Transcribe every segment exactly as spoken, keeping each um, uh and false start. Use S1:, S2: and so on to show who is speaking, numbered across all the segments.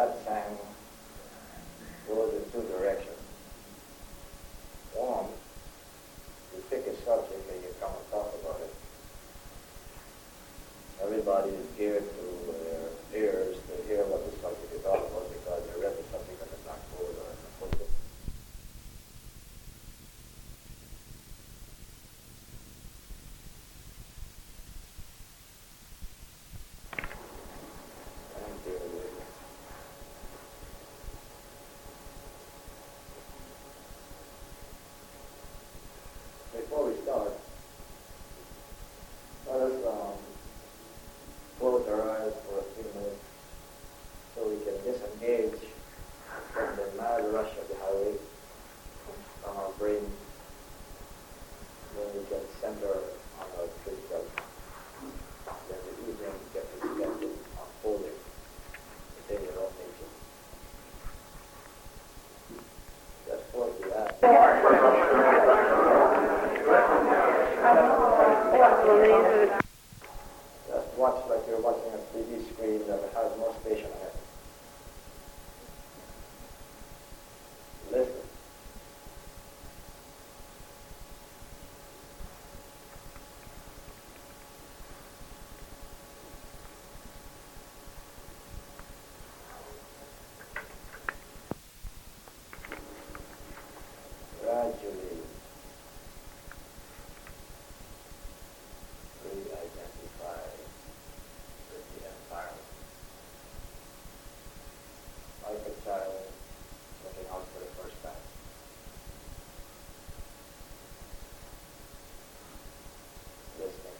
S1: satsang goes in two directions. One, you pick a subject and you come and talk about it. Everybody is geared to their ears to hear what the subject is all about because they read the subject on the blackboard or in the pulpit. Thank you. Before we start, let us um, close our eyes for a few minutes so we can disengage from the mad rush of the highway from our brain. Then we can center on our critical. Then the evening gets extended, unfolding within your own nature. Just close the eyes. Just watch like you're watching a three D screen that has more space on it. Listen. Gradually re-identify with the environment. Like a child looking out for the first time. Listening.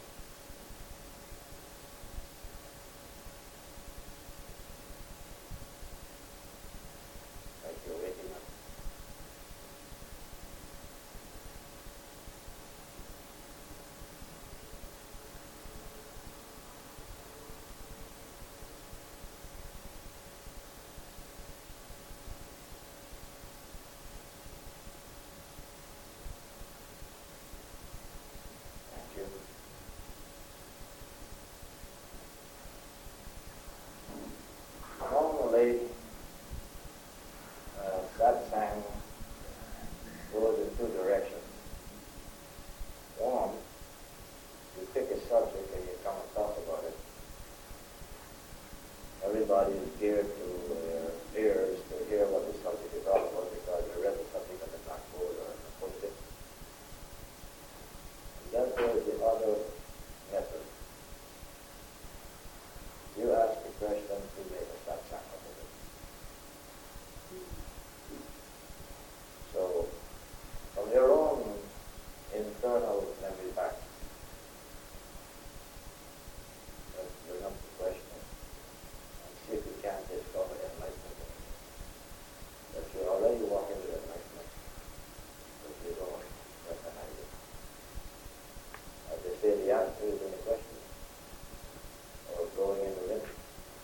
S1: Like you're waking up. Thank you. Normally, uh, satsang goes in two directions. One, you pick a subject and you come and talk about it. Everybody is geared to their ears to hear what the subject is all about because they read the subject on the blackboard or in the pulpit. And then there is the other method. You ask the question to make a satsang of it. So, from your own internal memory back, let's bring up the question and see if you can discover enlightenment. That you already walk into enlightenment, but you don't recognize it. As they say, the answer is in the question, or going in the limit.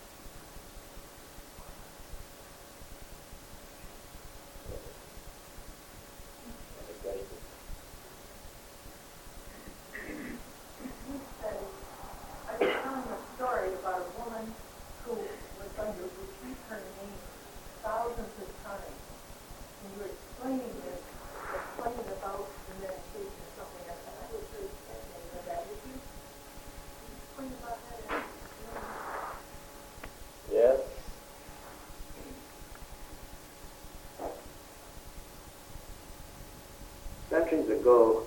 S1: Any questions?
S2: I was telling a story about a woman who was going to repeat her name thousands of times. And you were explaining this, explaining about the meditation or something like that. I was very fascinated by that. Would you explain about that?
S1: Yes. Centuries ago,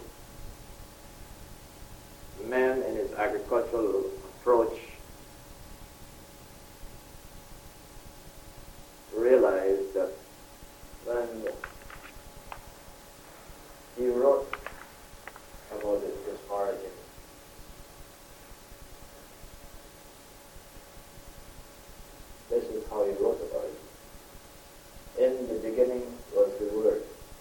S1: man in his agricultural approach realized that when he wrote about his, his origin, this is how he wrote about it. In the beginning was the Word,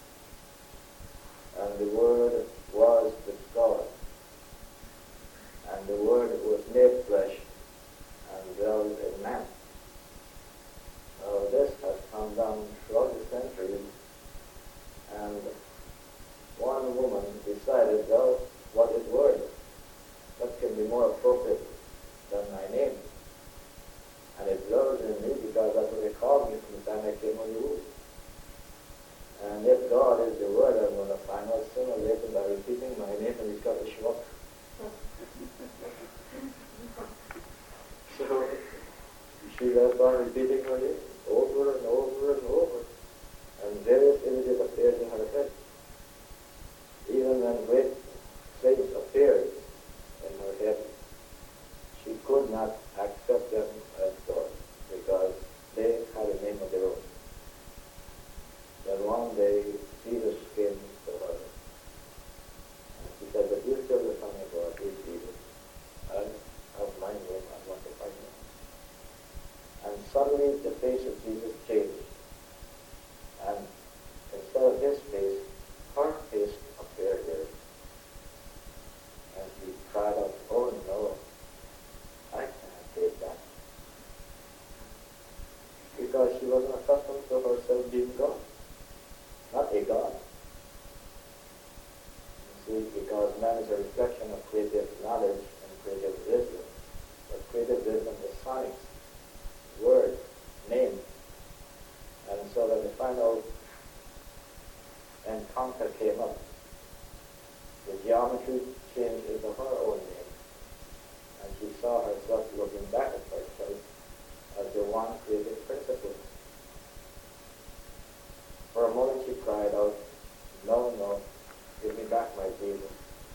S1: and the Word was with God, and the Word was made flesh and dwelt in man. Now this has come down throughout the centuries, and one woman decided, well, what is Word? What can be more appropriate than my name? And it dwells in me because that's repeating her name over and over and over. And various images appeared in her head. Even when great saints appeared in her head, she could not accept them as God because they had a name of their own. Then one day, Jesus came to her. And she said, but you're still the Son of God, who is Jesus? I have my name, I want to find him. And suddenly the face of Jesus changed. And instead of his face, her face appeared there. And she cried out, oh no, I cannot take that. Because she wasn't accustomed to herself being God. Not a God. You see, because man is a reflection of creative knowledge and creative wisdom. But creative wisdom is science, word, name. And so when the final encounter came up, the geometry changed into her own name. And she saw herself looking back at herself as the one creative principle. For a moment she cried out, no, no, give me back my Jesus.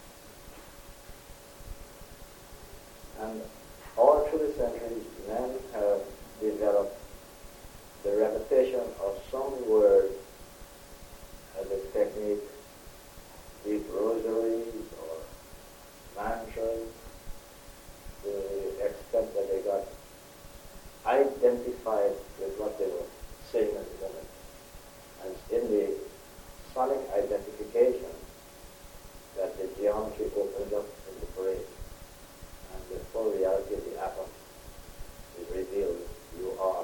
S1: And all through the centuries, men have developed the repetition of some word as a technique, be it rosaries or mantras, to the extent that they got identified with what they were saying at the moment. And in the sonic identification that the geometry opens up in the brain, and the full reality of the atom is revealed. You are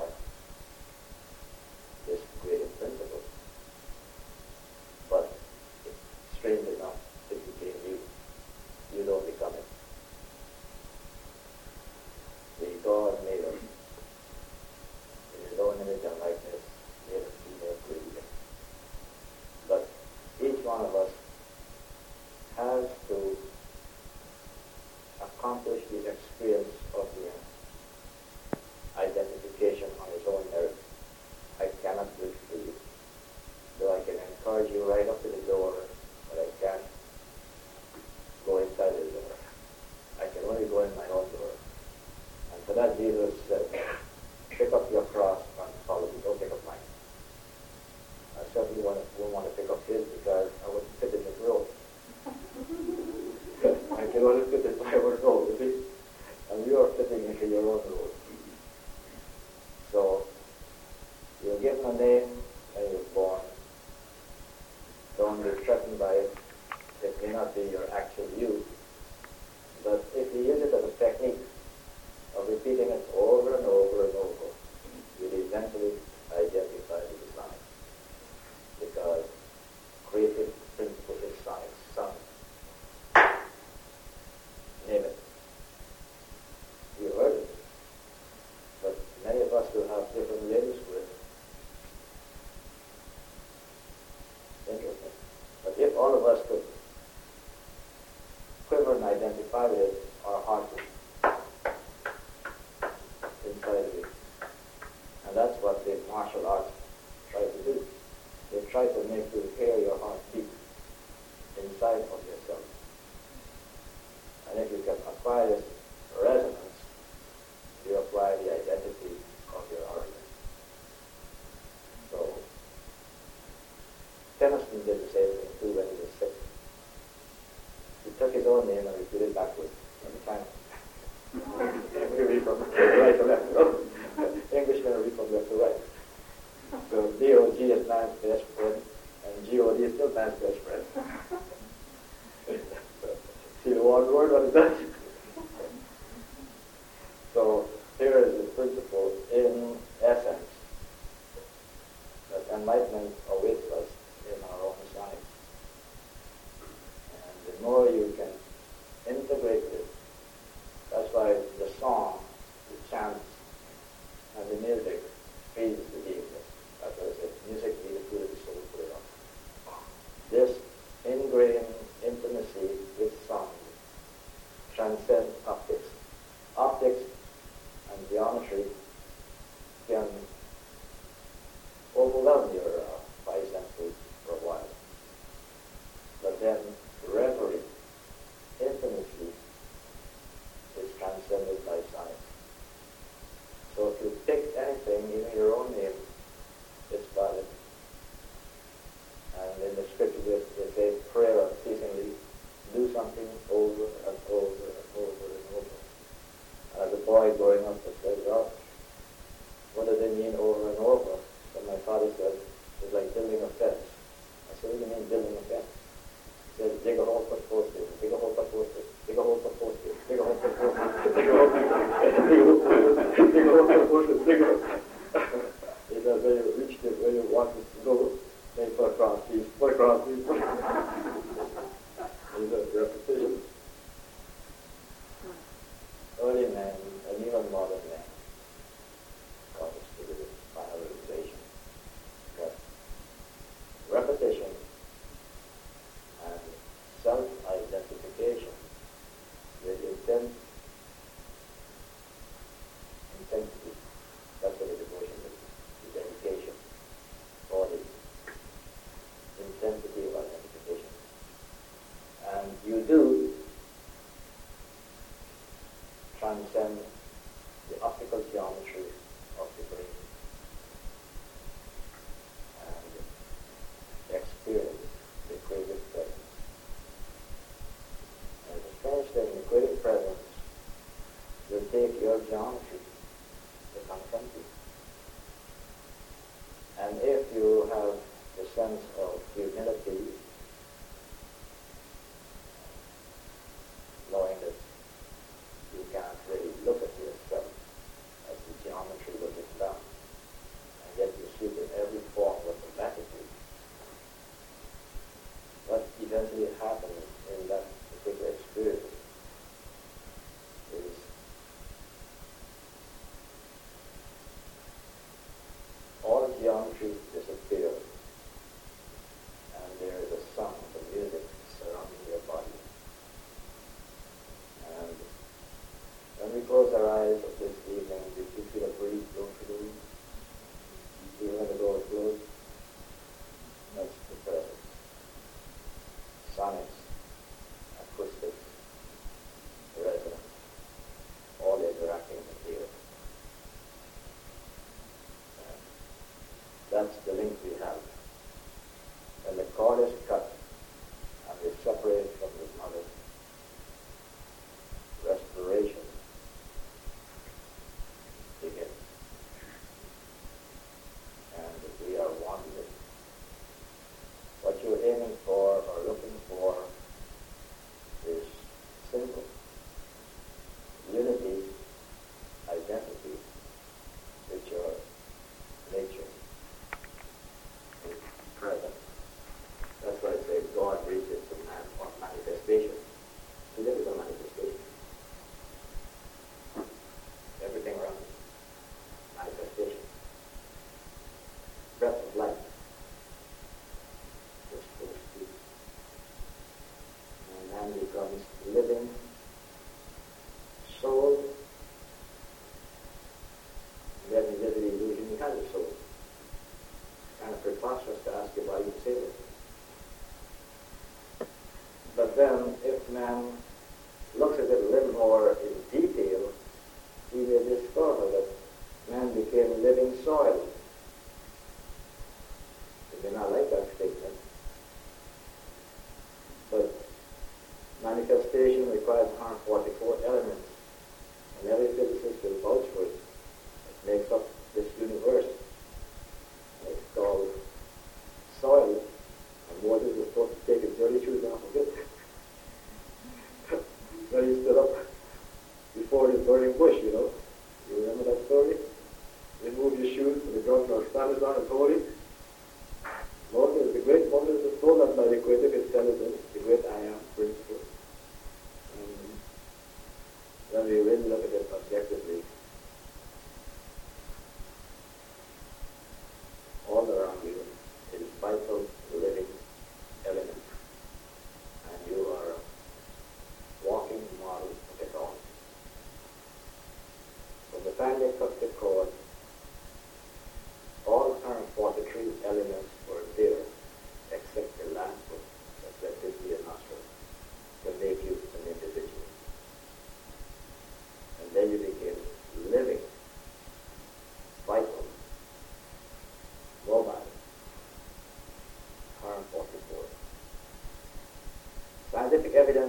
S1: this creative principle. But strange enough, it became you. You don't become it. The God made us in his own image and likeness, male and female created. But each one of us has to accomplish the experience of the identification on his own merit. I cannot do it for you. Though I can encourage you right up to the door, but I can't go inside the door. I can only go in my own door. And for that Jesus said, pick up your cross and follow me. Don't pick up mine. I certainly want to, won't want to pick up his because I wouldn't fit in his role. I can only fit in my own role, you see? And you are fitting into your own role. So, you're given a name when you're born. Don't be threatened by it. It may not be your actual you. But if you use it as a technique of repeating it over and over and over, you'll eventually identify with the science. Because creative principle is science. Science. Name it. You heard it. But many of us will have different names for it. Interesting. But if all of us could quiver and identify with it, our heart is inside of it. And that's what the martial arts try to do. They try to make you hear your heart beat inside of yourself. And if you can acquire this resonance, you acquire the identity of your argument. So, Tennyson did the same thing too when he was sick. He took his own name and repeated backwards every time. We read from right to left. Englishmen read from left to right. So D O G is man's best friend, and G O D is still man's best friend. See the one word, what is that? So here is the principle in essence that enlightenment awaits us in our own science. And the more you can integrate it, that's why the song, the chants, and the music feeds the being. That's why I said, music be the food of the soul, put it on. This ingrained intimacy with sound transcends optics. Optics and geometry can hold on your uh, five senses for a while. But then reverie infinitely is transcended by science. So if you pick anything, even your own name, it's valid. And in the scripture they say, pray unceasingly, do something over and over and over and over. And as a boy growing up, I said, well, what do they mean over and over? And my father said, it's like building a fence. I said, what do you mean building a fence? He said, dig a hole, put post in, dig a hole, put post in, dig a hole, put post in, dig a hole, put post in, dig a hole, dig a hole, put post in, dig a hole. He said, when you reach it, when you want it to go, then put across these, put across these. These are repetitions. Early man, and even modern man, got us to this final realization that repetition and self-identification with intent, intensity, that's what the devotion is, the dedication, body, intensity of identification. And you do transcend the optical geometry of the brain and experience the creative presence. And it's a strange thing, the creative presence will take your geometry to confront you. And if you have the sense of humility, knowing that you can't really look at yourself as the geometry was down, and yet you see in every form with the latitude. What eventually happens in that particular experience is all geometry disappears, and there is a sound of music surrounding your body. And when we close our eyes this evening, did you feel a breeze go through the room? Do you feel the door closed? That's the presence. Sonics, acoustics, resonance, all interacting with the ear. And that's the link we have. When the cord is cut and we separate from the mother, respiration begins. And we are one with what you're aiming for or looking for is simple. Unity, identity with your nature is present. That's why I say God reaches to man for manifestation. So there is a manifestation. Everything around us. Manifestation. Breath of life. Just so to speak. And man becomes living soul. And then you live the illusion you have a soul. It's kind of preposterous to ask you why you say this. But then, if man looks at it a little more in detail, he will discover that man became living soil. You may not like that statement, but manifestation requires one hundred forty-four elements, and every physicist will vouch for it. It makes up this universe. It's called soil, and Moses was supposed to take his dirty shoes off of it. So he stood up before the burning bush, you know. You remember that story? Remove your shoes,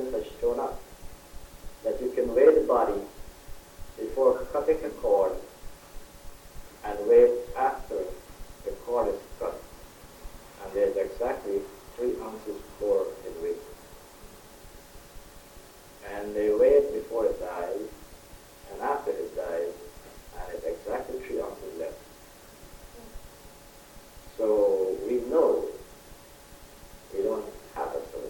S1: evidence has shown up that you can weigh the body before cutting a cord and weigh it after the cord is cut. And there's exactly three ounces more in weight. And they weigh it before it dies and after it dies, and it's exactly three ounces left. So we know we don't have a soul.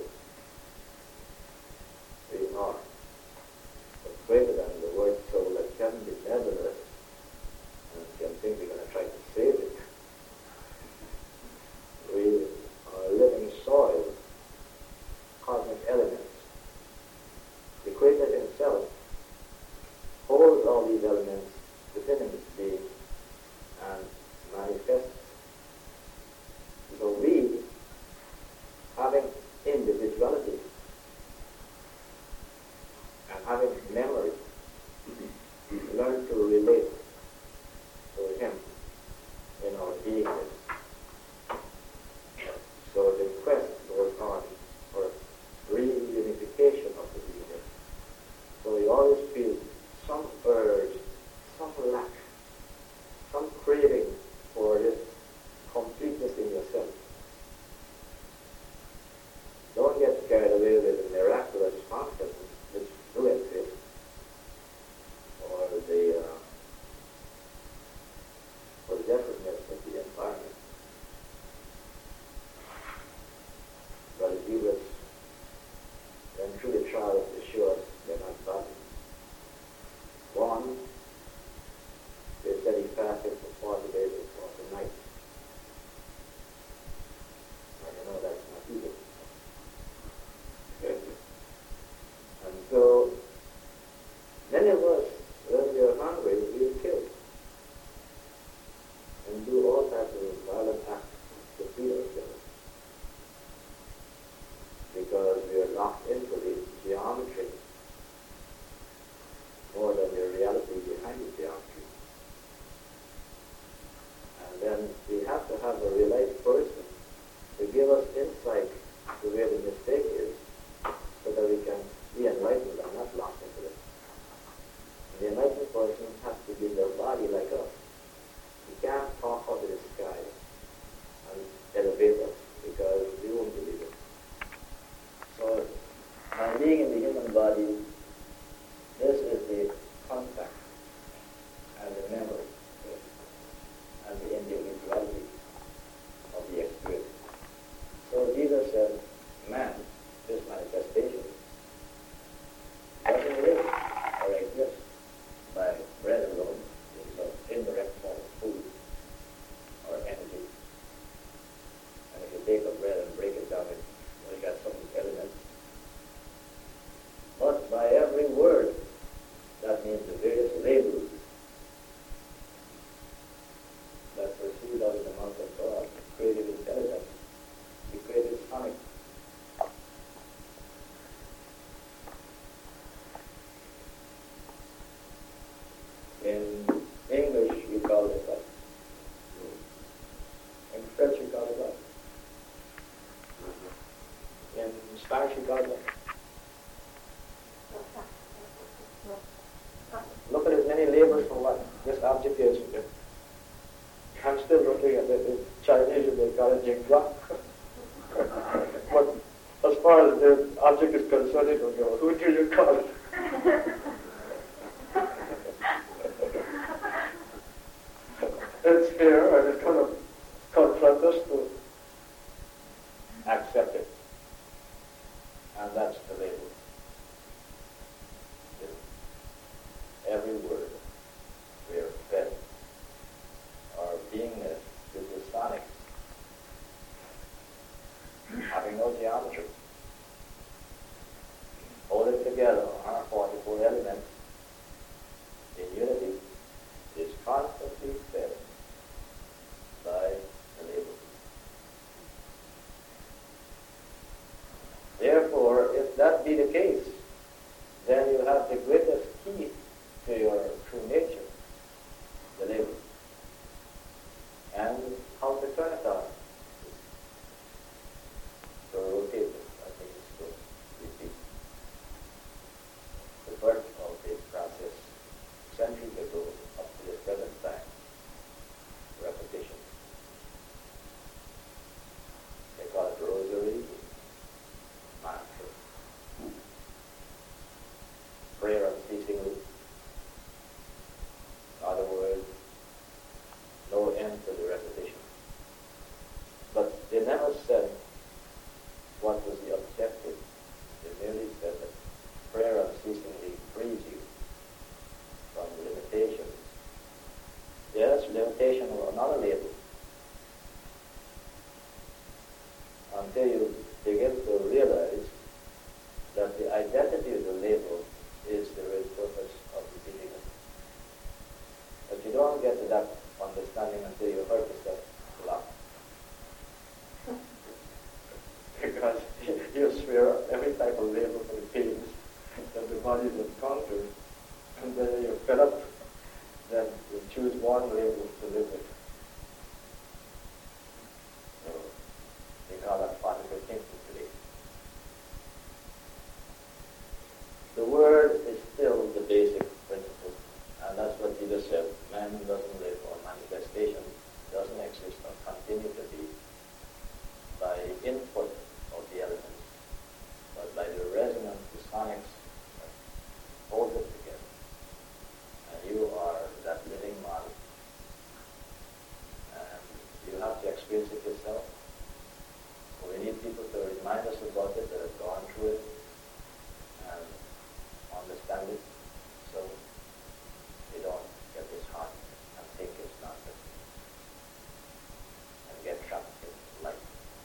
S1: We are. But greater than the word soul that can be nebulous and can think we're going to try to save it. We are living soil, cosmic elements. The Creator Himself holds all these elements within His being and manifests. So we, having individuality and having memory, learn to relate to Him in our beingness. So the quest goes on for reunification of the beingness. So you always feel some urge, some lack, some craving for this completeness in yourself. Don't get carried away with the miraculous concepts which do exist, or the uh, or the definiteness of the environment. But if you was then through the trials to show us they're not body. One, they said he fasted for forty days and forty nights. And you know that's not easy. Okay. And so, many of us, when we are hungry, we will kill. And do all types of violent acts to feed ourselves. Because we are locked into the geometry more than the reality behind the geometry. And then we have to have a real life person to give us insight to where the mistake is so that we can be enlightened and not locked into it. And the enlightened person has to be their body like us. You can't talk out of the sky and elevate us because we won't believe it. So, by being in the human body, this is the contact and the memory and the individuality of the experience. So Jesus said, man, this manifestation, doesn't live or exist by bread alone, it's an indirect form of food or energy. And if you take a bread and break it down, it well, you got some elements. But by every word, that means the various labels that proceed out of the mouth of God, created intelligence, He created sonic. In English, you call it what? In French, you call it what? In Spanish, you call it what? Look at as many labels for what this object is. I'm still looking at it. In Chinese, they call it jingguang. But as far as the object is concerned, it will go, who do you call it? It's here, and it's going to confront us to accept it. And that's the label. Every word we are fed. Our beingness is the sonic, having no geometry. Holding together our forty-four elements in unity is constantly fed by the label. Therefore, if that be the case, then you have the greatest key to your true nature, the label, and how to turn it on. To rotate it, I think it's good. Repeat. until you begin to realize that the identity of the label is the real purpose of repeating it. But you don't get to that understanding until you hurt yourself a lot. Because you swear every type of label for the pains that the body has encountered, and then you're fed up, then you choose one label to live with. So we call that particle thinking today. The word is still the basic principle, and that's what Jesus said. Man doesn't live, or manifestation doesn't exist or continue to be by input of the elements, but by the resonance, the sonics that hold it together. And you are that living model. And you have to experience it yourself. We need people to remind us about it, that have gone through it and understand it, so we don't get disheartened and think it's nonsense and get trapped in life.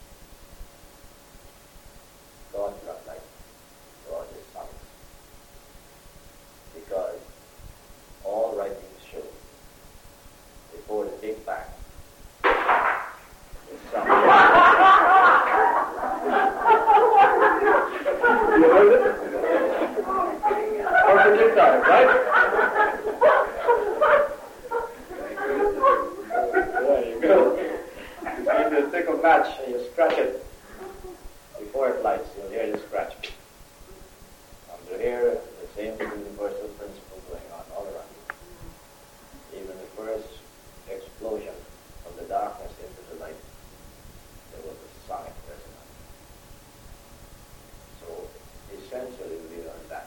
S1: God is not light. God is science. Because all writings show before the Big Bang, the sun. You heard it? Perfectly timed, right? There you go. You need to take a match and you scratch it. Before it lights, you'll hear the scratch. Under here, the same universal principle going on all around you. Even the first explosion of the darkness into the light, there was a sonic resonance. So, essentially, we learn that.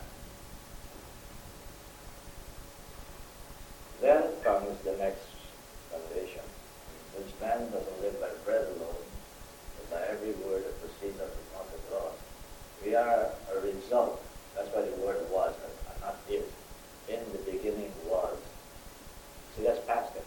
S1: Then comes the next foundation, which man doesn't live by bread alone, but by every word that proceeds out of the mouth of God. We are a result. That's why the word was and not is. In the beginning was. See, that's past tense.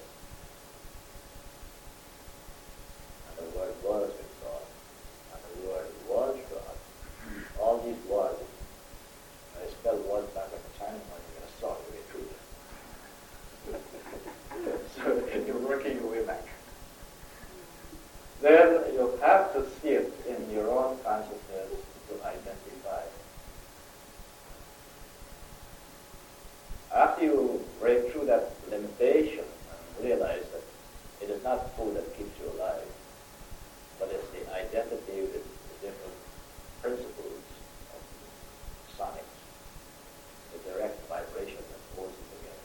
S1: And the word was with God. And the word was God. All these was. I spell was back at the China when you're going to saw your way through it. So you're working your way back. Then you have to see it in your own consciousness to identify. After you break through that limitation and realize that it is not food that keeps you alive, but it's the identity with the different principles of sonics, the direct vibration that holds it together.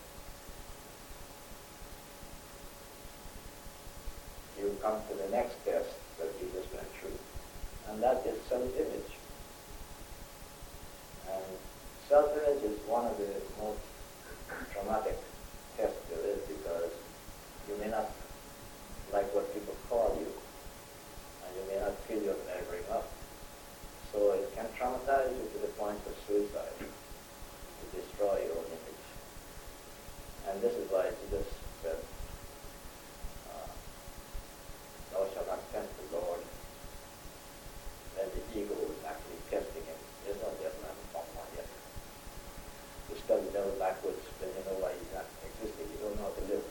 S1: You come to the next test that you just went through, and that is self-image. And self-image is one of the most traumatic tests there is, because you may not like what people call you, and you may not feel you're measuring up. So it can traumatize you to the point of suicide, to destroy your own image. And this is why Jesus said, uh, thou shalt not tempt the Lord. And the ego is actually testing him. There's no devil, I haven't found one yet. You study the devil backwards, then you know why he's not existing. You don't know how to live.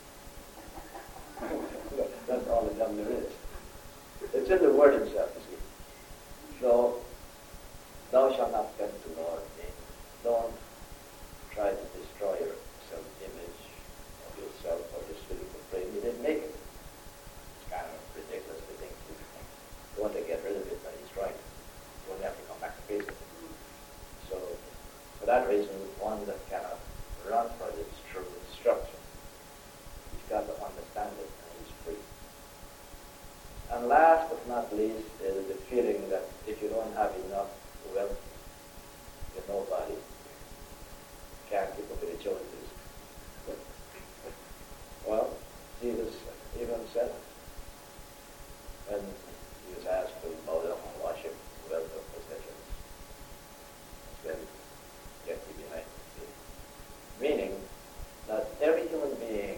S1: That's all the devil there is. It's in the word himself, you see. So, thou shalt not tempt the Lord. Means don't try to destroy your self-image of yourself or your spiritual frame. You didn't make it. It's kind of ridiculous to think you want to get rid of it by destroying it. You only have to come back to face it. So, for that reason, one that cannot run for its true instruction, he's got to understand it and he's free. And last but not least is the feeling that if you don't have enough wealth, you're nobody. Can't keep up with the Joneses. Well, Jesus even said, when he was asked to bow down and worship wealth of possessions, then get you behind me. Meaning that every human being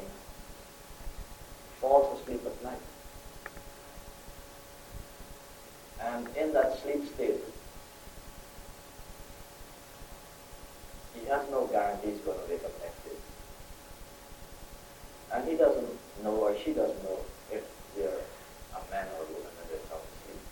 S1: falls asleep at night. And in that sleep state, he has no guarantee he's going to wake up next day. And he doesn't know, or she doesn't know, if they're a man or a woman when they're sound asleep.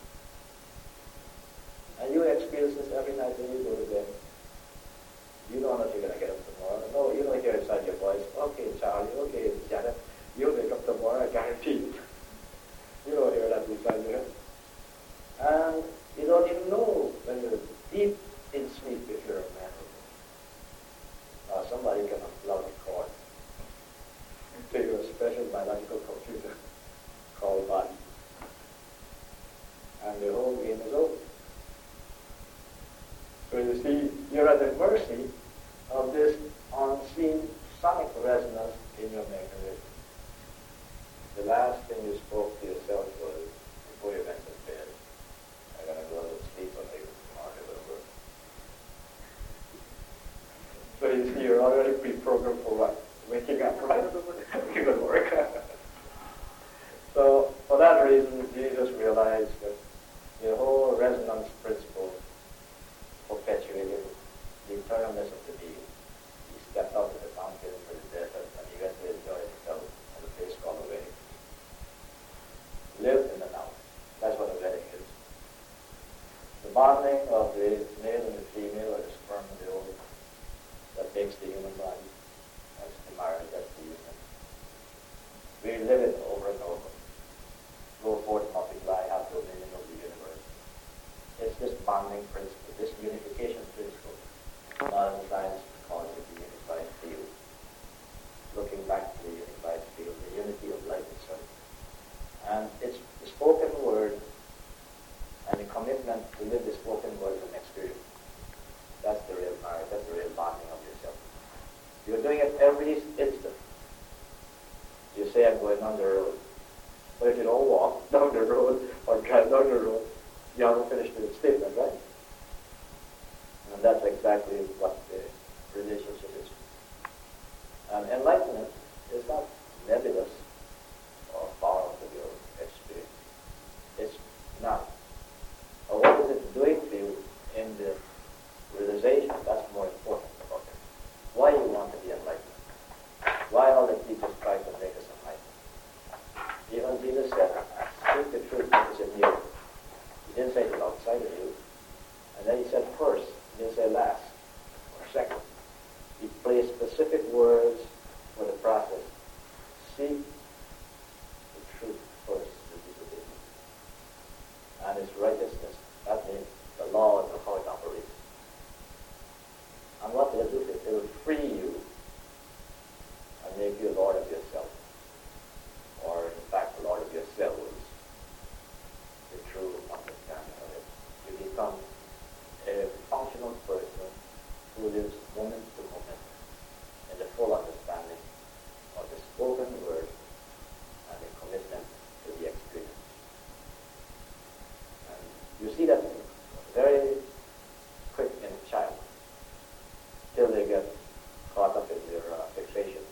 S1: And you experience this every night when you go to bed. You don't know if you're going to get up tomorrow. No, you don't hear inside your voice, okay, Charlie, okay, Janet, you'll wake up tomorrow, I guarantee you. You don't hear that inside your head. And you don't even know when you're deep in sleep if you're a man or a woman. Uh, somebody can unplug a cord to your special biological computer called body. And the whole game is over. So you see, you're at the mercy of this unseen sonic resonance in your mechanism. The last thing you spoke to yourself was, before you went to bed, I'm going to go to sleep or maybe tomorrow it will work. So you see, you're already pre-programmed for what? Waking up, right? It will work. So, for that reason, Jesus realized that the whole resonance principle perpetuated the eternalness of the being. He stepped out to the mountain for the desert, and he went to enjoy himself on the place called a wedding. Live in the now. That's what a wedding is. The bonding of the male and the female, or the sperm and the ovum, that makes the human body. That's the marriage, that's the union. We live it over and over. Go forth, multiply, have dominion of the universe. It's this bonding principle, this unification principle. Modern science calls it the unified field. Looking back to the unified field, the unity of life itself. And it's the spoken word and the commitment to live the spoken word as an experience. That's the real marriage, that's the real bonding of yourself. You're doing it every instant. You say, I'm going on the road. But if you don't walk down the road or drive down the road, you haven't finished the statement, right? And that's exactly what the relationship is. And enlightenment is not nebulous or far off of your experience. It's not. Or what is it doing for you in the realization? That's more important about it. Why you want to be enlightened? Why all the teachers try to make us enlightened? Even Jesus said, speak the truth that is in you. He didn't say it was outside of you. And then he said first, he didn't say last or second. He placed specific words for the process. Seek the truth first, the disobedience. And its righteousness. That means the laws of how it operates. And what will it do? It will free you and make you Lord of yourself. Or in fact, Lord of yourselves. The true understanding of it. You become a functional person who lives moment to moment in the full understanding of the spoken word and the commitment to the experience. And you see that very quick in a child till they get caught up in their uh, fixation.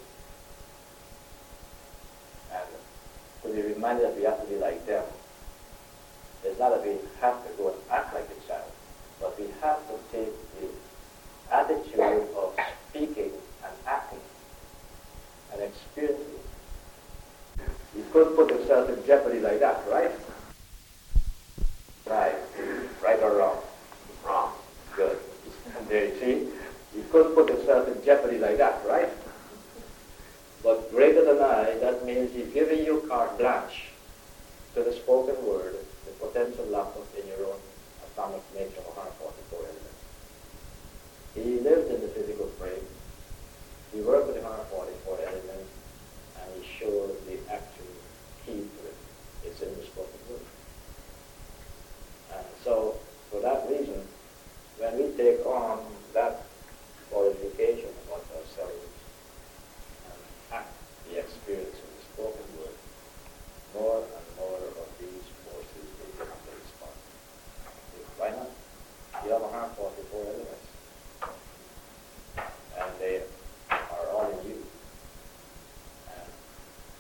S1: And to be reminded that we have to be like them. It's not that we have to go and act like a child, but we have to take the attitude of speaking and acting and experiencing. You couldn't put yourself in jeopardy like that, right? Right. Right or wrong? Wrong. Good. And there you see, you couldn't put yourself in jeopardy like that, right? But greater than I, that means he's giving you carte blanche to the spoken word, the potential laptop in your own atomic nature of one hundred forty-four elements. He lived in the physical frame. He worked with the one hundred forty-four elements, and he showed the actual key to it. It's in the spoken word. And so, for that reason, when we take on that qualification about ourselves and act the experience of the spoken word, more and more of these forces will come to respond. Why not? You have one hundred forty-four elements, and they are all in you. And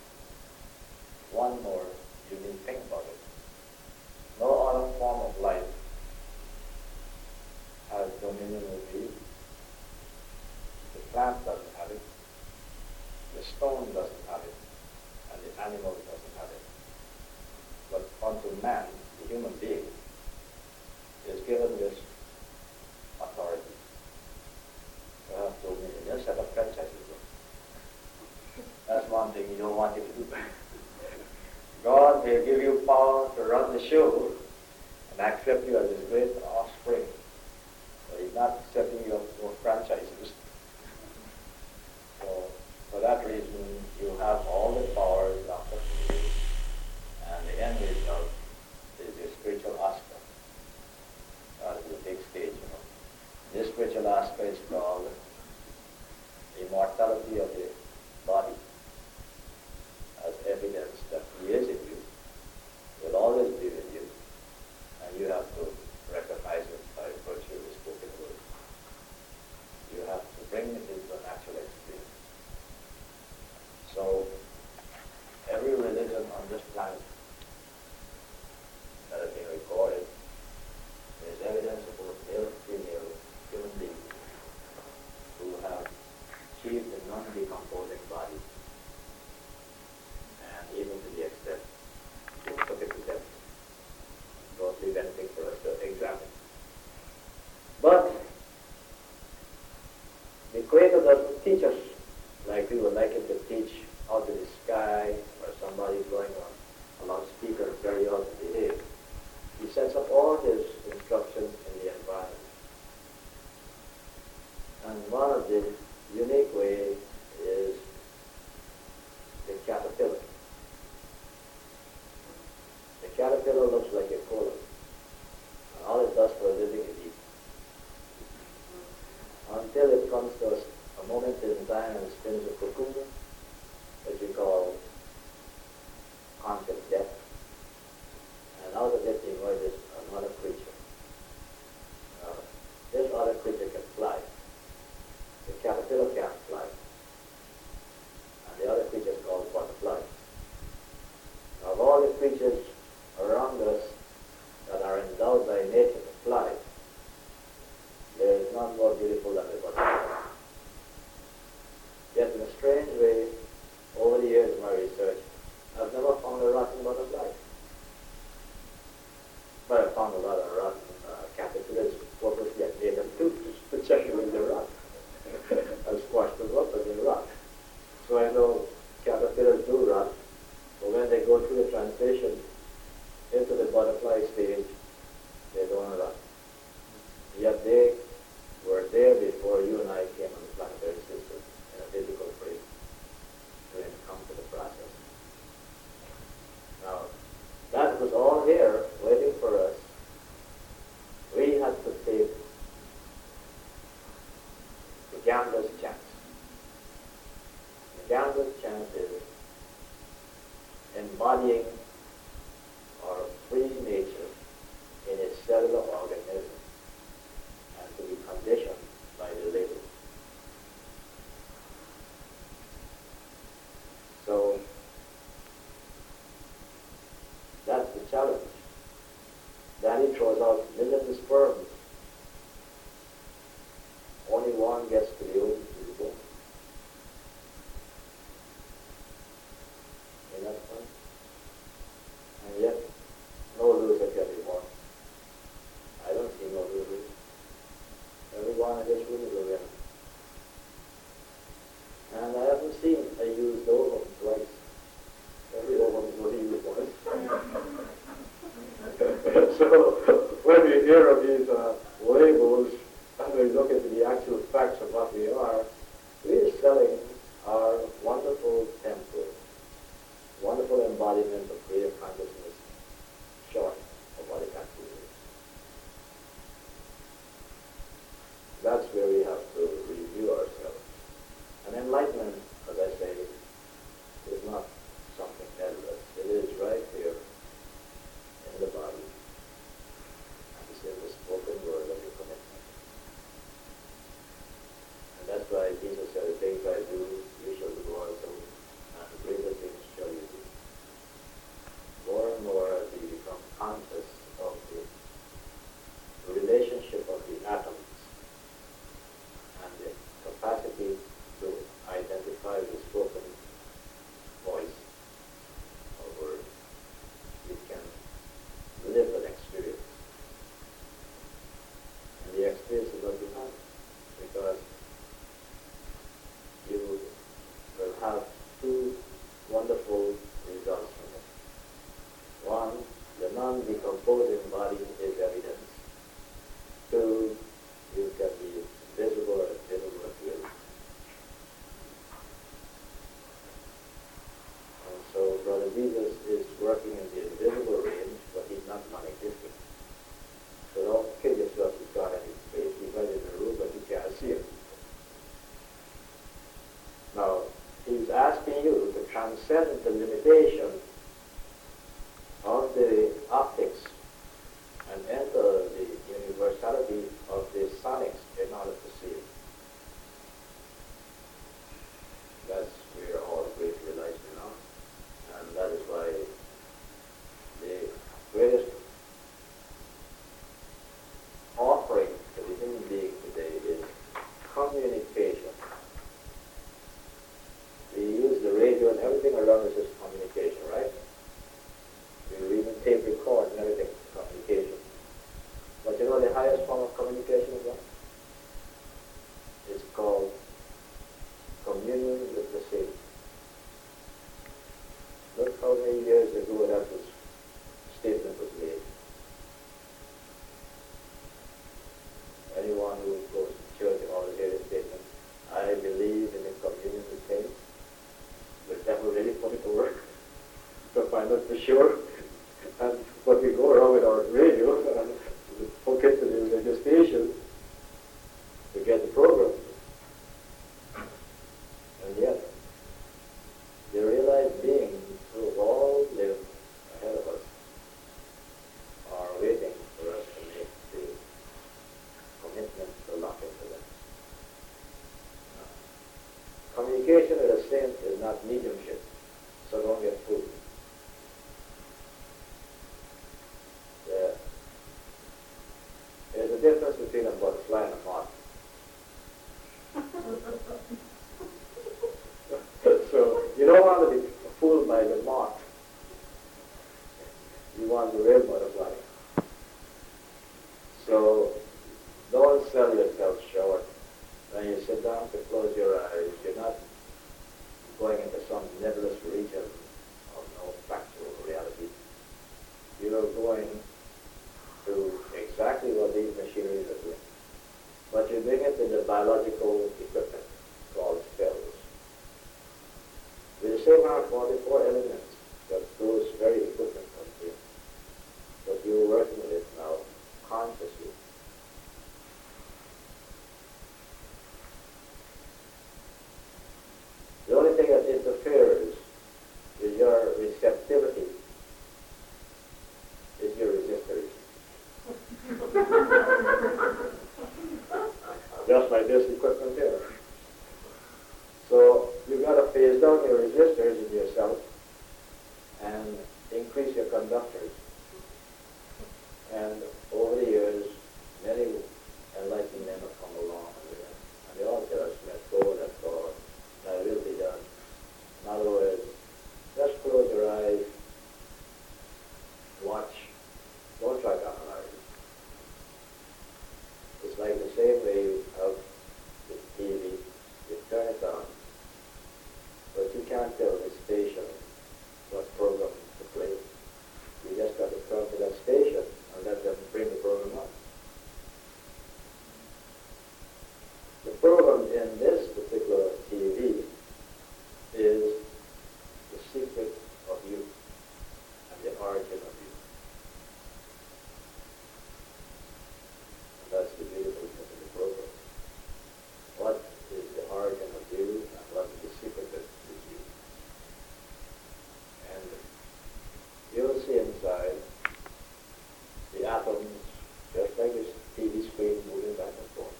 S1: one more unique thing about it. No other form of life dominion over you. The plant doesn't have it. The stone doesn't have it. And the animal doesn't have it. But unto man, the human being, is given this authority. You have dominion. Just set up franchises. That's one thing you don't want it to do. God may give you power to run the show and accept you as his great offspring. But he's not setting you up for franchises. So, for that reason, you have all the powers after you, and the end result is your spiritual aspect. That is the big stage, you know. This spiritual aspect is called the immortality of the body, as evidence that he is in you, will always be with you, and you have to recognize it by virtue of the spoken word. You have to bring it into an actual experience. So, every religion on this planet that has been recorded is evidence of both male and female human beings who have achieved a non-decomposing body, and even to the extent who took it to death. Don't leave anything for us to examine. But the Creator doesn't teach us like we would like him to teach out of the sky, or somebody blowing on a loudspeaker to tell you how to behave. He sets up all his instructions in the environment. And one of the unique ways is the caterpillar. The caterpillar looks like a cola, and all it does for a living is eat. Until it comes to us a moment in time and spins a cocoon, which we call conscious death, and out of it emerges another creature. Uh, this other creature can fly. The caterpillar can't fly, and the other creature is called butterfly. Now, of all the creatures around us that are endowed by nature to fly, there is none more beautiful than the butterfly. Yet in a strange way, over the years of my research, I've never found a rotten butterfly. But I found a lot of rotten uh, caterpillars purposely I made them too, to check if they're rotten. I squashed them up, but they're rot. So I know caterpillars do rot, but when they go through the transition into the butterfly stage, they don't rot. Yet they were there before you and I came on the planetary system in a physical frame to come to the process. Now, that was all here waiting for us. We had to take the gambler's chance. The gambler's chance is embodying our free nature in a cellular organism and to be conditioned by the label. So that's the challenge. Danny throws out millions of sperms. Only one gets to the ocean to the bone. Isn't that fun? And yet, no loser can be won. I don't see no losers. Everyone in this room is a winner. And I haven't seen a used ovum twice. Every ovum is only used once. So, when we hear of these uh, labels, and we look into the actual facts of what we are, we are selling our wonderful temple, wonderful embodiment of creative consciousness, short of what it actually is. That's where we have to review ourselves. And enlightenment, as I say, is not something endless. It is right here in the body. And it's in the spoken word of your commitment. non-decomposing body is evidence. Two, you can be visible or invisible at will. And so Brother Jesus is working in the invisible range, but he's not non-existent. So don't kid yourself he's got any space. He's right in the room, but you can't see him. Now, he's asking you to transcend the limitation of the optics and enter the universality of the sonics in order to see it. That's where all great realization are. And that is why the greatest offering to the human being today is communication. We use the radio and everything around us is communication, right? We even tape record and everything, communication. But you know the highest form of communication is what? It's called communion with the Savior. Look how many years ago that was, statement was made. Anyone who goes to church and always hears this statement, I believe in the communion with the Savior. But that will really put it to work to find out for sure. And but we go around with our radio and hook it to the radio station to get the program. And yet, the realized beings who have all lived ahead of us are waiting for us to make the commitment to lock into them. Communication with a saint is not mediumship, so don't get fooled. Yeah. There's a difference between a butterfly and a moth. So you don't want to be fooled by the moth. You want the real butterfly. So don't sell yourself short. When you sit down to close your eyes, you're not going into some nebulous region of no factual reality. You're going to exactly what these machineries are doing. But you bring it in the biological equipment called cells. With the same amount of forty-four elements that those very equipment contain. But you're working with it now consciously. The only thing that interferes with your receptivity is your resistors. Just like this equipment here. So you've got to phase down your resistors in yourself and increase your conductors. And over the years, many enlightened men have come along and they all tell us, let go, let go. That will be done. In other words, just close your eyes, watch, don't try to analyze. It's like the same way you have the T V, you turn it on, but you can't tell the station what program to play. You just got to turn to that station and let them bring the program on. The program in this particular T V is the secret of you and the origin of you. And that's the beautiful thing of the program. What is the origin of you and what is the secret of you? And you'll see inside the atoms, just like this T V screen moving back and forth.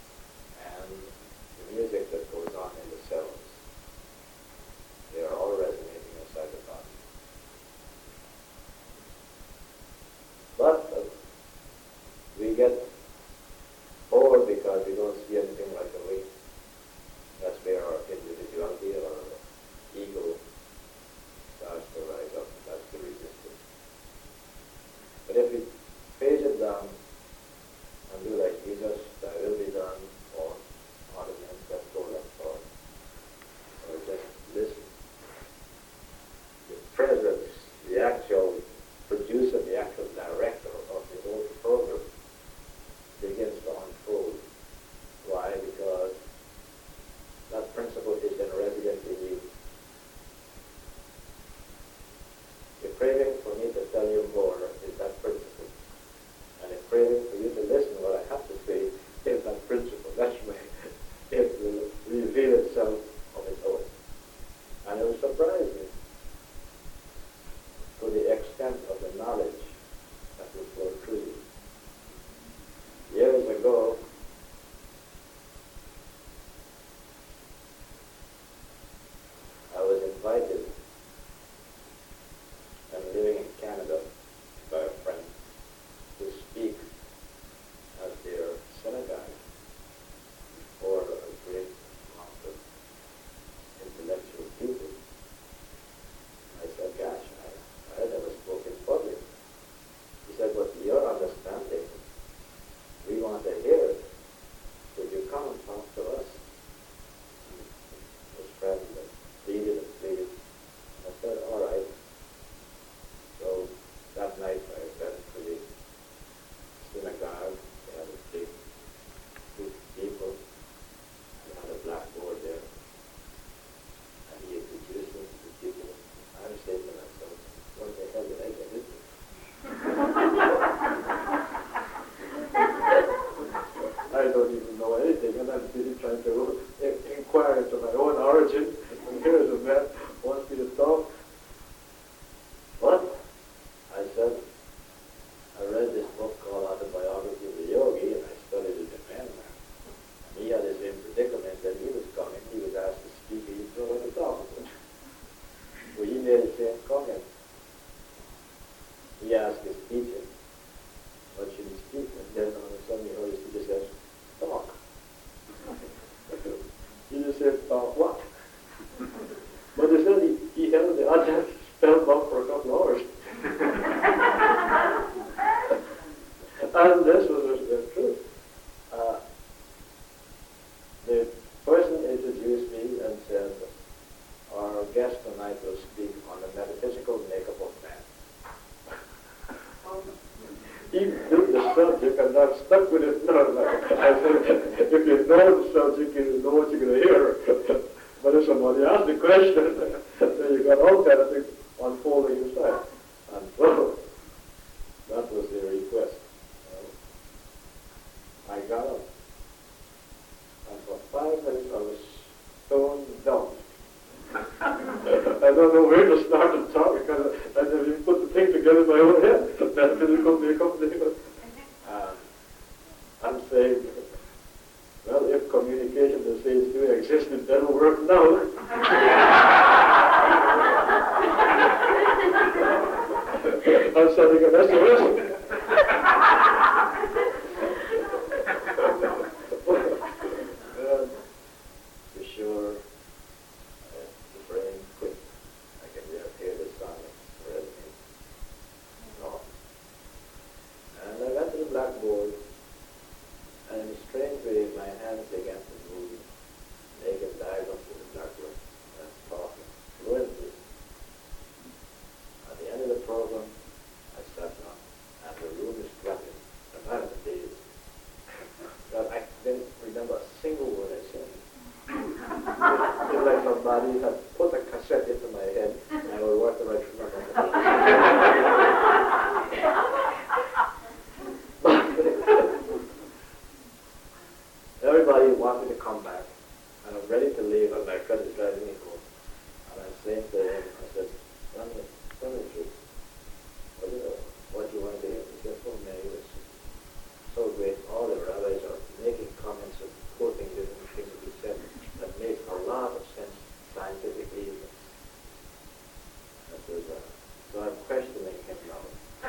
S1: And the music that goes on in the cells, they are all resonant. to surprise me to the extent of the knowledge that will flow through you. Years ago, I was invited, I'm living in Canada, by a friend to speak at their synagogue for a great amount of intellectual people. I said, gosh, I, I never spoke in public. He said, but your understanding, we want to hear it. Would you come and talk to us? And his friend pleaded and pleaded. I said, all right. So that night I went to the synagogue. They had a big group of people. They had a blackboard there. And he introduced me to the people. I was saying to myself, what the hell did I get into? I don't even know anything, and I'm busy trying to in- inquire into my own origin. And here's a man who wants me to talk. What? I said, I read this book called Autobiography of the Yogi, and I studied it in Myanmar. And he had the same predicament that he was coming. He was asked to speak, he didn't know what to talk about. Well, he made the same comment. He asked his teacher, what should he speak? And then all of a sudden, you know, his teacher says, talk. He just said, talk what? But they said he, he held the audience spellbound for a couple of hours. And this was the, the truth. Uh, the person introduced me and said, our guest tonight will speak on the metaphysical makeup of man. He knew the subject, and I'm stuck with it now. Like I said, if you know the subject, you know what you're going to hear. But if somebody asks the question, then you got all kind of things unfolding inside. And so, that was the request. Uh, I got up, and for five minutes I was stone dumb. I don't know where to start to talk because I never even put the thing together in my own head. Metaphysical makeup. Um, I'm saying, well, if communication, they say, do exist, it doesn't work now. I'm sending a S O S. um, for sure, uh, the brain quick. I can hear the sonic resonate. No. And I went to the blackboard, and in a strange way, my hands began to move, making diagrams in the blackboard, and talking fluently. At the end of the program, I sat down, and the room is clapping, and I'm amazed. But I didn't remember a single word I said. It's like somebody had put a cassette into my head, and I would work the right remember. Everybody wanted to come back, and I'm ready to leave, and my friend is driving me home. And I'm saying to him, I said, tell me, tell me the truth. What do you know? What do you want to hear? He said, oh, man, it's so great. All the rabbis are making comments and quoting different things that he said that make a lot of sense scientifically. That was, uh, so I'm questioning him now.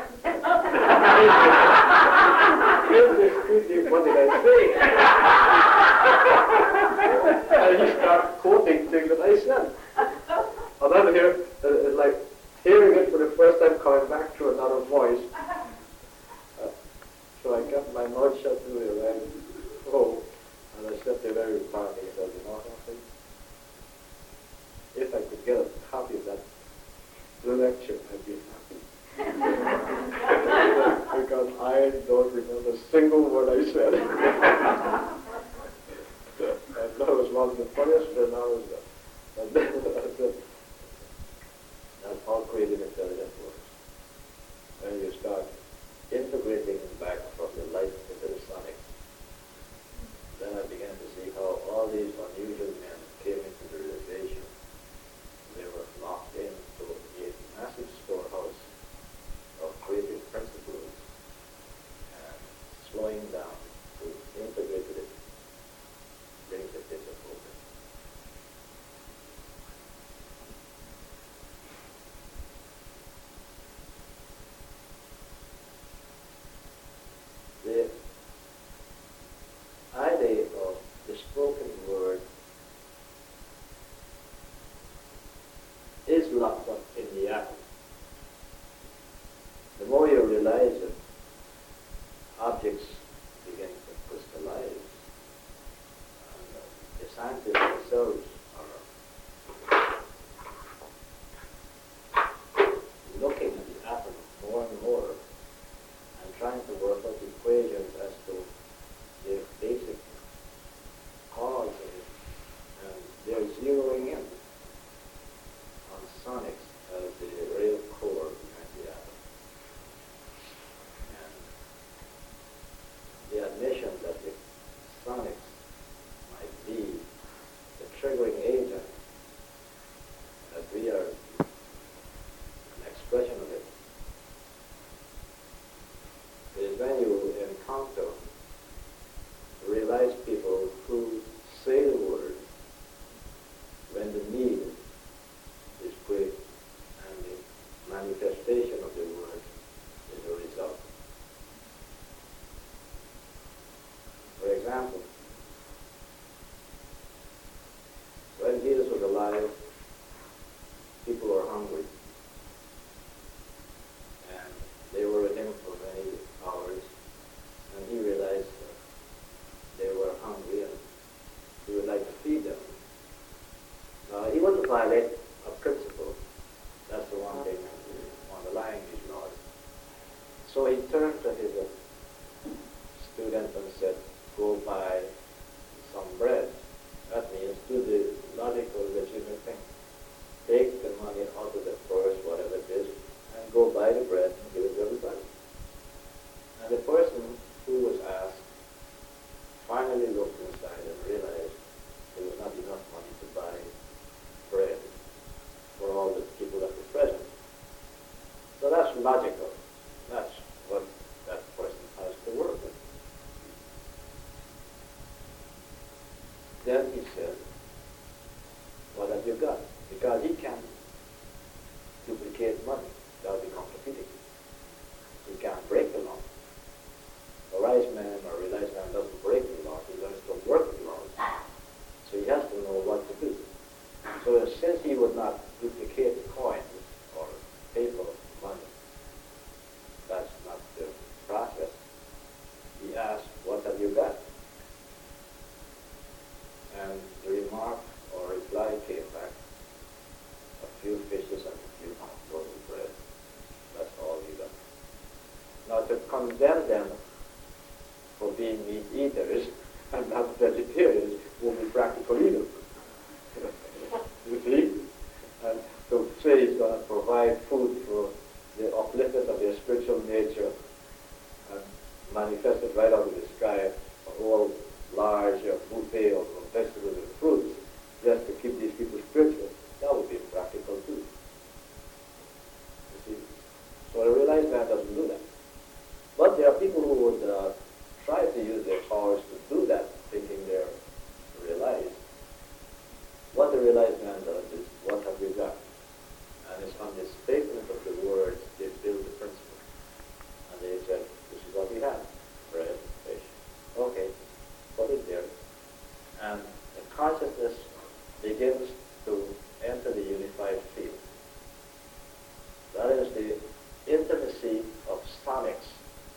S1: What did I say? And he started quoting things that I said. And then here, uh, it's like hearing it for the first time coming back through another voice. Uh, so I kept my mouth shut to the right home, and I said to very quietly, I said, you know something? If I could get a copy of that lecture, I'd be happy. Because I don't remember a single word I said. And that was one of the funniest, and I was, uh, and then I said, that's how creative intelligence works. When you start integrating back from the light into the sonic, then I began to see how all these unusual men came into the realization they were sonics as the real core behind the atom. And the admission that the sonics might be the triggering agent, that we are an expression of it, is when you encounter, realize people who say the word when the need is great and the manifestation of the word is a result. For example, when Jesus was alive, people were hungry. And they were with him for many hours. And he realized that they were hungry and he would like to feed them. Now, he wouldn't violate a principle. That's the one thing underlying these laws. So he turned to his uh, student and said, go buy some bread. That means do the logical, legitimate thing. Take the money out of the purse, whatever it is, and go buy the bread and give it to everybody. And the person who was asked finally looked inside and realized there was not enough money to buy bread for all the people that were present. So that's logical. That's what that person has to work with. Then he said, what have you got? Because he can't duplicate money. That would become competing. He can't break the law. A wise man or a realized man doesn't break the law. He learns to work the laws. So he has to know what to do. So since he would not duplicate coins or paper money, that's not the process, he asked, what have you got? And the remark or reply came back, a few fishes and a few loaves of bread. That's all he got. Now to condemn them for being meat eaters and not vegetarians would be practical evil. You see? And to say he's going to provide food for the upliftment of their spiritual nature and manifest it right out of the sky, a whole large uh, buffet of vegetables and fruits, just to keep these people spiritual, that would be practical too. You see? So a realized man doesn't do that. But there are people who would uh, try to use their powers to do that, thinking they're realized. What the realized man does is, what have you got? And it's on the statement of the words they build the principle. And they said, this is what we have. Bread, fish. Okay, put it there. And the consciousness begins to enter the unified field. That is the intimacy of sonics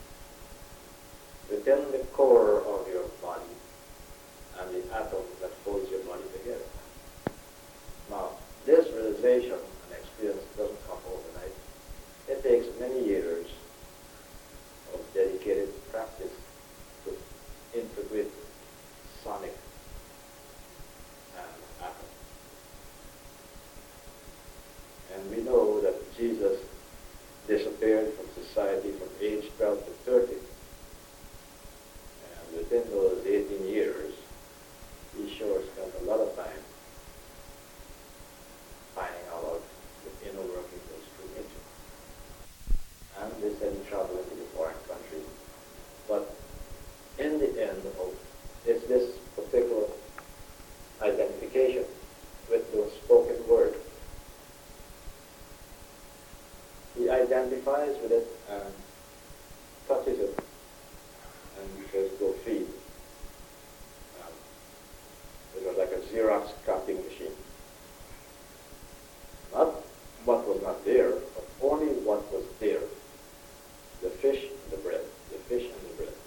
S1: within the core of your body and the atom that holds your body together. Now, this realization and experience doesn't come overnight. It takes many years of dedicated practice to integrate sonic and atom. And we know that Jesus disappeared from society from age twelve to thirty. And within those eighteen years, he sure spent a lot of time finding out the inner workings of his true nature. And they said he traveled into the foreign countries. But in the end, of, it's this particular identification with the spoken word. He identifies with it and touches it and says, go feed. Um, it was like a Xerox copying machine. Not what was not there, but only what was there. The fish and the bread. The fish and the bread.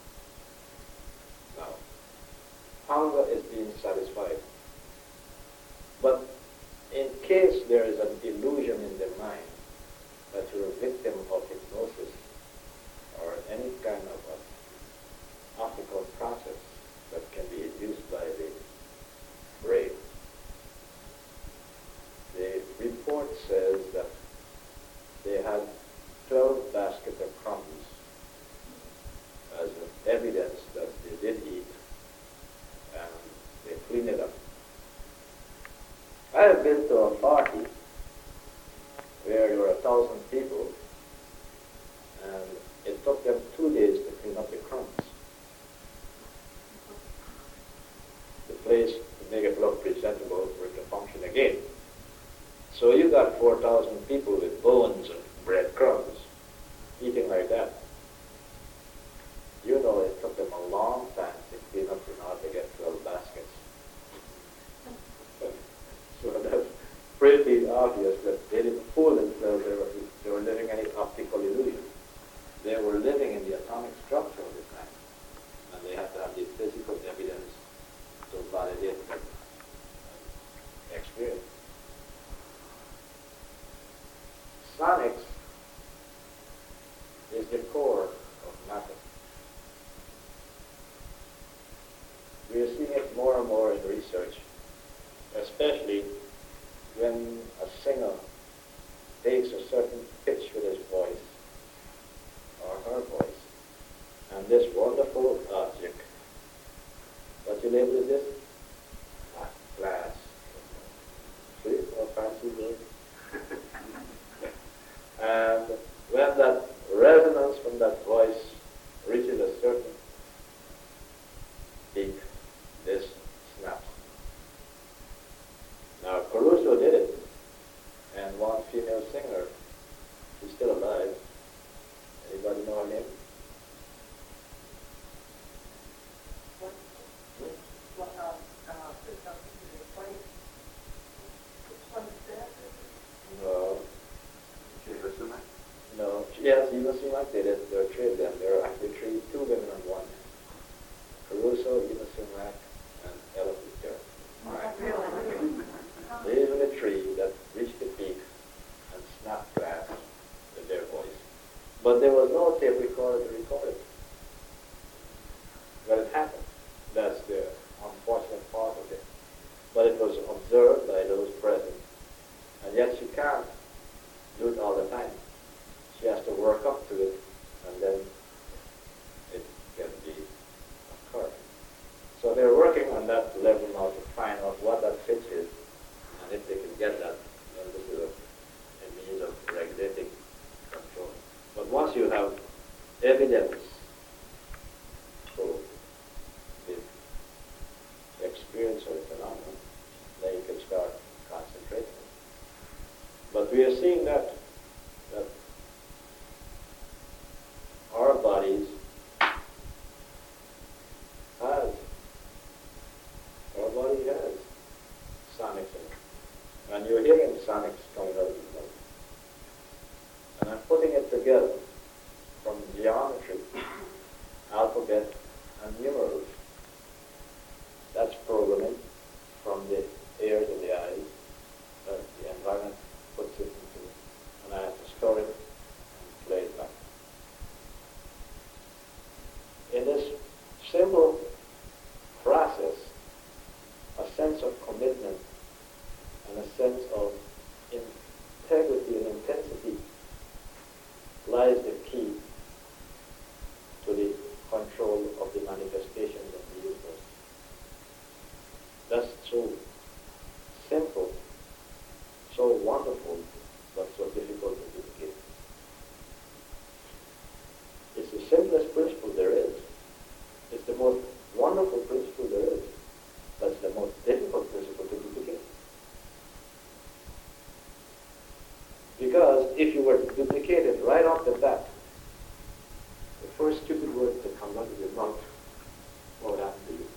S1: Now, hunger is being satisfied. But in case there is an illusion in the mind that you're a victim of hypnosis,
S3: says that they had twelve baskets of crumbs as evidence that they did eat, and they cleaned it up. I have been to a party where there were a thousand people, and it took them two days to clean up the crumbs. The place, to make it look presentable for it to function again. So you got four thousand people with bones and breadcrumbs eating like that. You know it took them a long time to clean up in order to get twelve baskets. So that's pretty obvious that they didn't fool themselves. They were, they were living any optical illusion. They were living in the atomic structure of the time, and they had to have the physical evidence to validate that experience. Sonics is the core of matter. We are seeing it more and more in research, especially when a singer takes a certain pitch with his voice, or her voice, and this wonderful object, what you label is this? Ah, glass. See, a fancy word. And when that resonance from that voice reaches a certain peak, this snaps. Now, Caruso did it, and one female singer, she's still alive. Anybody know her name?
S2: What, what, uh, uh, it's up to the twenty, twenty-six?
S3: No.
S4: Eva Sumac?
S3: No. Yes, Eva Sumac did it. There are three of them. There are actually three, two women and one. Caruso, Eva Sumac, and Ella Fitzgerald.
S2: Really?
S3: These are the three that reached the peak and snapped glass with their voice. But there was no tape recorder to record it. But it happened. That's the unfortunate part of it. But it was observed by those present. And yet she can't do it all the time. She has to work up to it, and then it can be occurred. So they're working on that level now to find out what that pitch is, and if they can get that, then this is a, a means of regulating control. But once you have evidence for the experience of the phenomenon, then you can start concentrating. But we are seeing that, that our bodies has, our body has sonics in it. And you're hearing sonics coming out of the body. And I'm putting it together from geometry, alphabet, and numerals. That's programming from the ears and the eyes, uh, the environment puts it into, and I have to store it and play it back. In this simple process, a sense of commitment and a sense of integrity and intensity lies the key to the control of the manifestations of the universe. That's so simple, so wonderful, but so difficult to duplicate. It's the simplest principle there is. It's the most wonderful principle there is, but it's the most difficult principle to duplicate. Because if you were to duplicate it right off the bat, the first stupid word that comes out of your mouth, what would happen to you?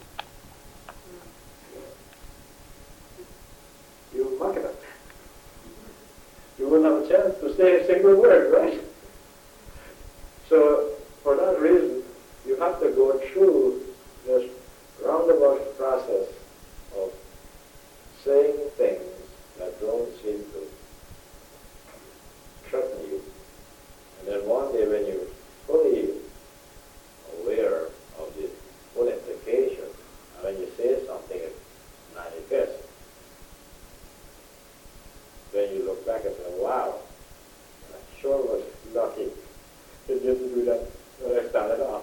S3: You muck it up. You wouldn't have a chance to say a single word, right? So, for that reason, you have to go through this roundabout process of saying things that don't seem to threaten you. And then one day when you're fully aware of the full implication, and when you say something, it manifests, then you look back and said, wow, I sure was lucky to get to do that when I started off.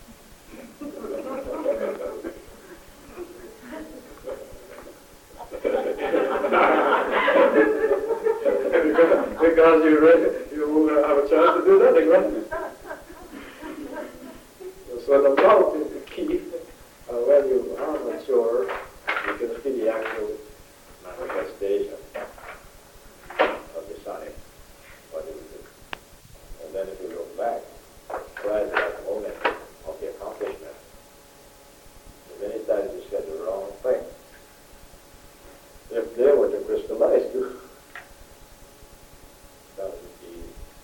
S3: because, because you really, you will have a chance to do nothing, right? So the mouth is the key. Uh, when you are mature, you can see the actual manifestation of deciding what you will do. And then if you look back, try to that moment of the accomplishment. The many times you said the wrong thing. If they were to crystallize you, that would be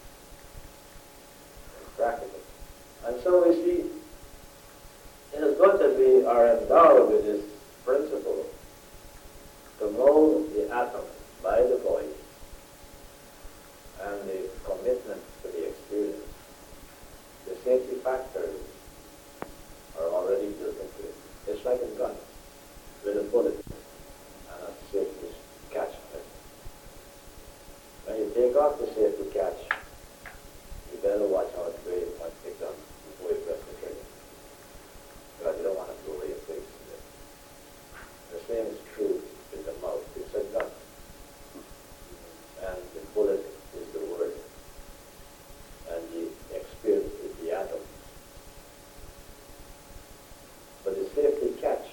S3: impractical. And so we see, it is good that we are endowed with this principle to know the atom by the voice and the commitment to the experience. The safety factors are already built into it. It's like a gun with a bullet and a safety catch on it. When you take off the safety catch, you better watch how it's very much picked up before you press the trigger. Because you don't want to blow your face with it. The same is true with the mouth. It's a gun. And the bullet is the word. And the experience is the atom. But the safety catch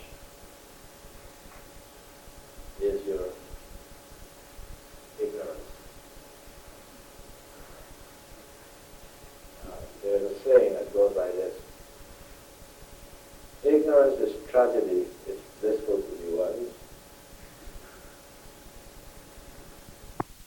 S3: is your ignorance. Uh, there's a saying that goes like this. Ignorance is tragedy, it's blissful to